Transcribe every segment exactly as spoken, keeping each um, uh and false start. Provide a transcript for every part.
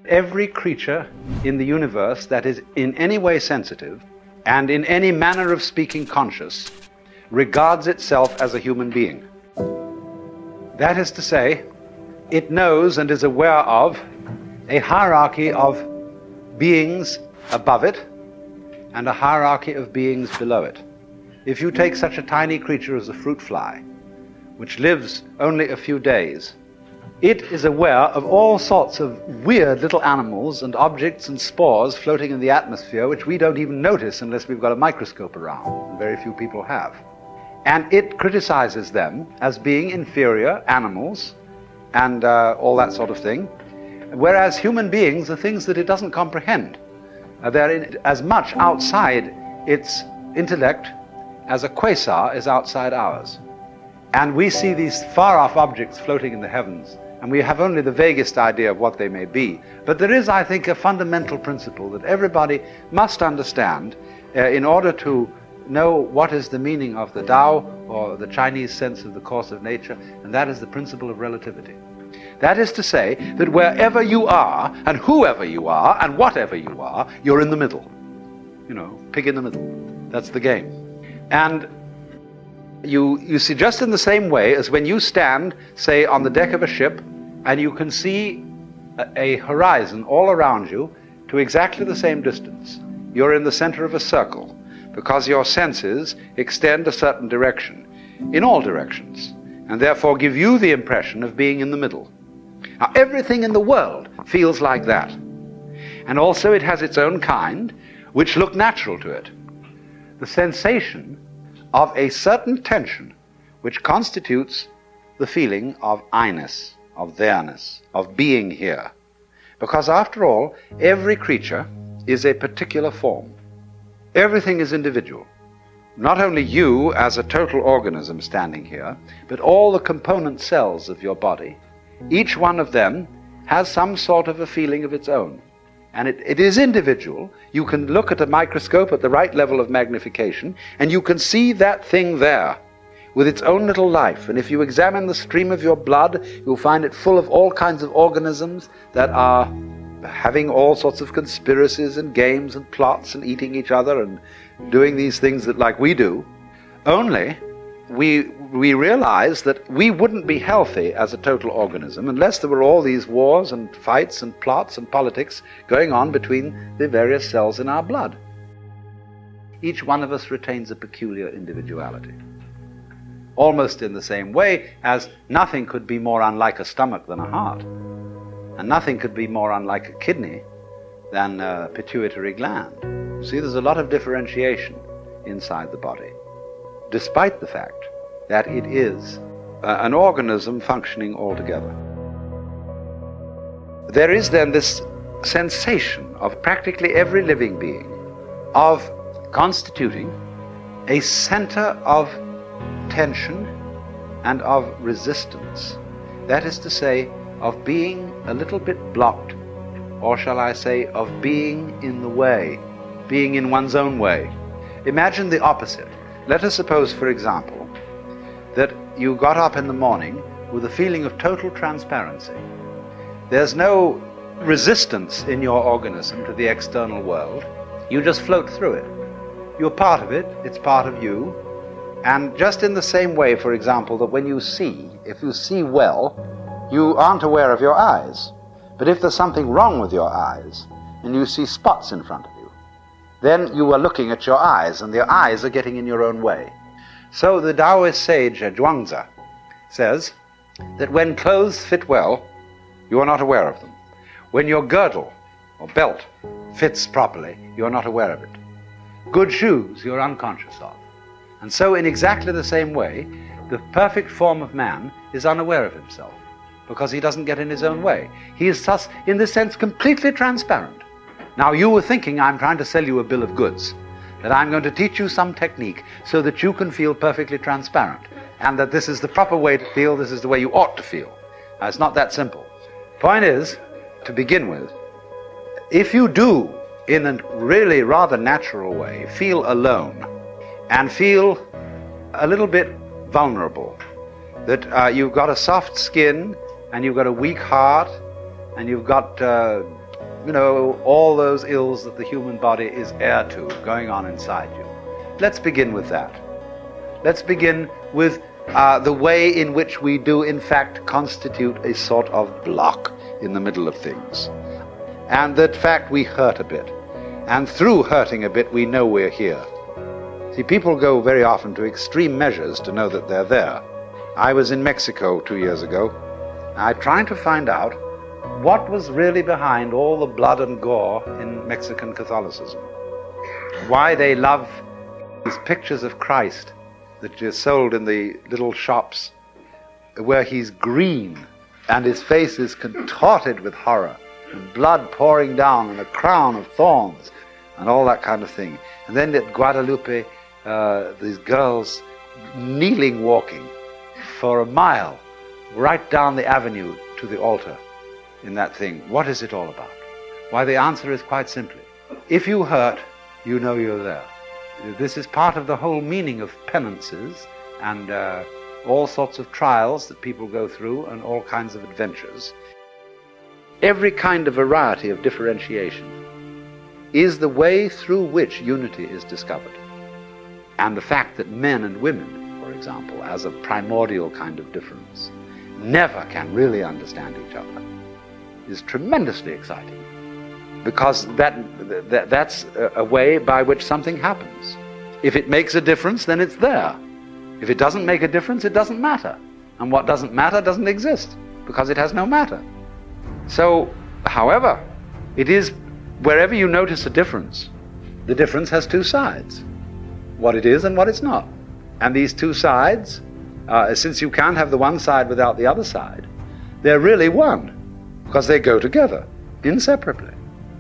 Every creature in the universe that is in any way sensitive and in any manner of speaking conscious regards itself as a human being. That is to say, it knows and is aware of a hierarchy of beings above it and a hierarchy of beings below it. If you take such a tiny creature as a fruit fly, which lives only a few days, it is aware of all sorts of weird little animals and objects and spores floating in the atmosphere which we don't even notice unless we've got a microscope around, and very few people have. And it criticizes them as being inferior animals and uh, all that sort of thing, whereas human beings are things that it doesn't comprehend. Uh, they're in, as much outside its intellect as a quasar is outside ours. And we see these far-off objects floating in the heavens, and we have only the vaguest idea of what they may be. But there is, I think, a fundamental principle that everybody must understand uh, in order to know what is the meaning of the Tao, or the Chinese sense of the course of nature, and that is the principle of relativity. That is to say that wherever you are, and whoever you are, and whatever you are, you're in the middle. You know, pig in the middle. That's the game. And you, you see, just in the same way as when you stand, say, on the deck of a ship, and you can see a, a horizon all around you to exactly the same distance. You're in the center of a circle, because your senses extend a certain direction, in all directions, and therefore give you the impression of being in the middle. Now, everything in the world feels like that. And also it has its own kind, which look natural to it. The sensation of a certain tension which constitutes the feeling of I-ness, of there-ness, of being here. Because after all, every creature is a particular form. Everything is individual. Not only you as a total organism standing here, but all the component cells of your body. Each one of them has some sort of a feeling of its own. And it, it is individual. You can look at a microscope at the right level of magnification, and you can see that thing there with its own little life. And if you examine the stream of your blood, you'll find it full of all kinds of organisms that are having all sorts of conspiracies and games and plots and eating each other and doing these things that like we do. Only we we realize that we wouldn't be healthy as a total organism unless there were all these wars and fights and plots and politics going on between the various cells in our blood. Each one of us retains a peculiar individuality, almost in the same way as nothing could be more unlike a stomach than a heart, and nothing could be more unlike a kidney than a pituitary gland. You see, there's a lot of differentiation inside the body, despite the fact that it is uh, an organism functioning altogether. There is then this sensation of practically every living being of constituting a center of tension and of resistance. That is to say, of being a little bit blocked, or shall I say, of being in the way, being in one's own way. Imagine the opposite. Let us suppose, for example, that you got up in the morning with a feeling of total transparency. There's no resistance in your organism to the external world. You just float through it. You're part of it, it's part of you. And just in the same way, for example, that when you see, if you see well, you aren't aware of your eyes. But if there's something wrong with your eyes, and you see spots in front of you, then you are looking at your eyes, and your eyes are getting in your own way. So the Taoist sage Zhuangzi says that when clothes fit well, you are not aware of them. When your girdle or belt fits properly, you are not aware of it. Good shoes you're unconscious of. And so in exactly the same way, the perfect form of man is unaware of himself, because he doesn't get in his own way. He is thus, in this sense, completely transparent. Now you were thinking I'm trying to sell you a bill of goods, that I'm going to teach you some technique so that you can feel perfectly transparent, and that this is the proper way to feel, this is the way you ought to feel. Now, it's not that simple. Point is, to begin with, if you do, in a really rather natural way, feel alone, and feel a little bit vulnerable, that uh, you've got a soft skin, and you've got a weak heart, and you've got uh, you know, all those ills that the human body is heir to going on inside you. Let's begin with that. Let's begin with uh, the way in which we do in fact constitute a sort of block in the middle of things. And that fact we hurt a bit. And through hurting a bit we know we're here. See, people go very often to extreme measures to know that they're there. I was in Mexico two years ago. I tried to find out what was really behind all the blood and gore in Mexican Catholicism. Why they love these pictures of Christ that are sold in the little shops, where he's green and his face is contorted with horror and blood pouring down and a crown of thorns and all that kind of thing. And then at Guadalupe, uh, these girls kneeling walking for a mile right down the avenue to the altar in that thing. What is it all about? Why, the answer is quite simply, if you hurt, you know you're there. This is part of the whole meaning of penances and uh, all sorts of trials that people go through and all kinds of adventures. Every kind of variety of differentiation is the way through which unity is discovered. And the fact that men and women, for example, as a primordial kind of difference, never can really understand each other is tremendously exciting, because that, that that's a, a way by which something happens. If it makes a difference, then it's there. If it doesn't make a difference, it doesn't matter. And what doesn't matter doesn't exist, because it has no matter. So, however, it is wherever you notice a difference, the difference has two sides, what it is and what it's not. And these two sides, uh, since you can't have the one side without the other side, they're really one, because they go together, inseparably.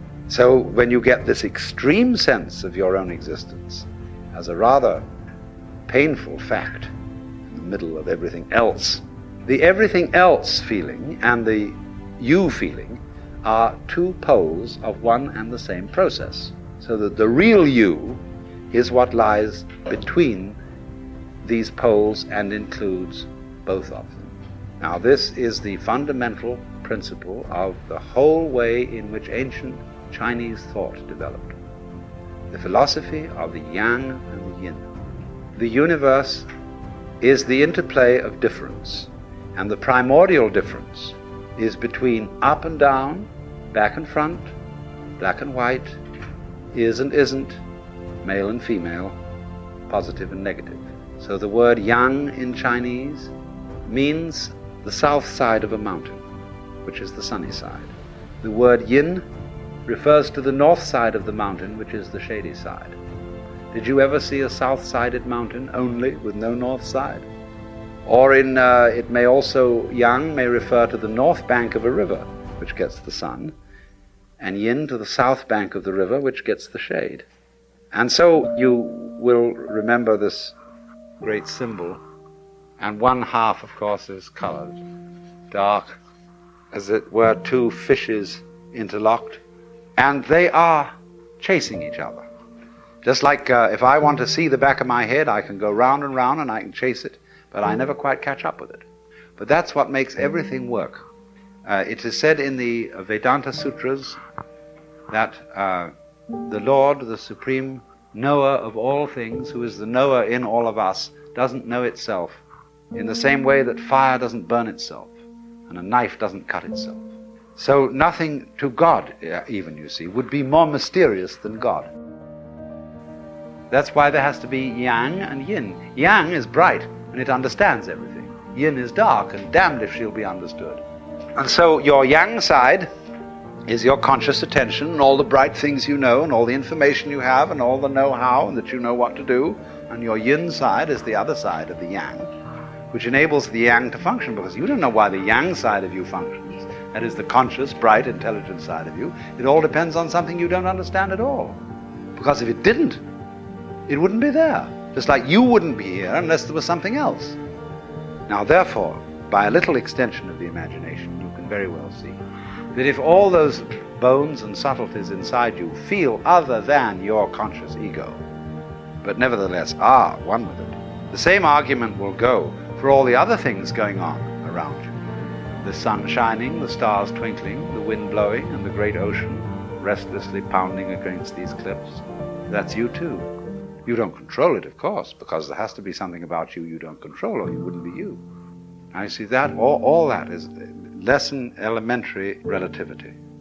So when you get this extreme sense of your own existence as a rather painful fact in the middle of everything else, the everything else feeling and the you feeling are two poles of one and the same process. So that the real you is what lies between these poles and includes both of them. Now, this is the fundamental principle of the whole way in which ancient Chinese thought developed. The philosophy of the yang and the yin. The universe is the interplay of difference, and the primordial difference is between up and down, back and front, black and white, is and isn't, male and female, positive and negative. So the word yang in Chinese means the south side of a mountain, which is the sunny side. The word yin refers to the north side of the mountain, which is the shady side. Did you ever see a south-sided mountain only with no north side? Or in, uh, it may also, yang may refer to the north bank of a river, which gets the sun, and yin to the south bank of the river, which gets the shade. And so you will remember this great symbol, and one half, of course, is colored dark, as it were two fishes interlocked, and they are chasing each other. Just like uh, if I want to see the back of my head, I can go round and round and I can chase it, but I never quite catch up with it. But that's what makes everything work. Uh, it is said in the Vedanta Sutras that uh, the Lord, the supreme knower of all things, who is the knower in all of us, doesn't know itself in the same way that fire doesn't burn itself and a knife doesn't cut itself. So nothing to God, even, you see, would be more mysterious than God. That's why there has to be yang and yin. Yang is bright and it understands everything. Yin is dark and damned if she'll be understood. And so your yang side is your conscious attention and all the bright things you know and all the information you have and all the know-how and that you know what to do. And your yin side is the other side of the yang, which enables the yang to function, because you don't know why the yang side of you functions. That is the conscious, bright, intelligent side of you. It all depends on something you don't understand at all. Because if it didn't, it wouldn't be there. Just like you wouldn't be here unless there was something else. Now, therefore, by a little extension of the imagination, you can very well see that if all those bones and subtleties inside you feel other than your conscious ego, but nevertheless are one with it, the same argument will go for all the other things going on around you. The sun shining, the stars twinkling, the wind blowing, and the great ocean restlessly pounding against these cliffs. That's you too. You don't control it, of course, because there has to be something about you you don't control, or you wouldn't be you. I see that, all, all that is less than elementary relativity.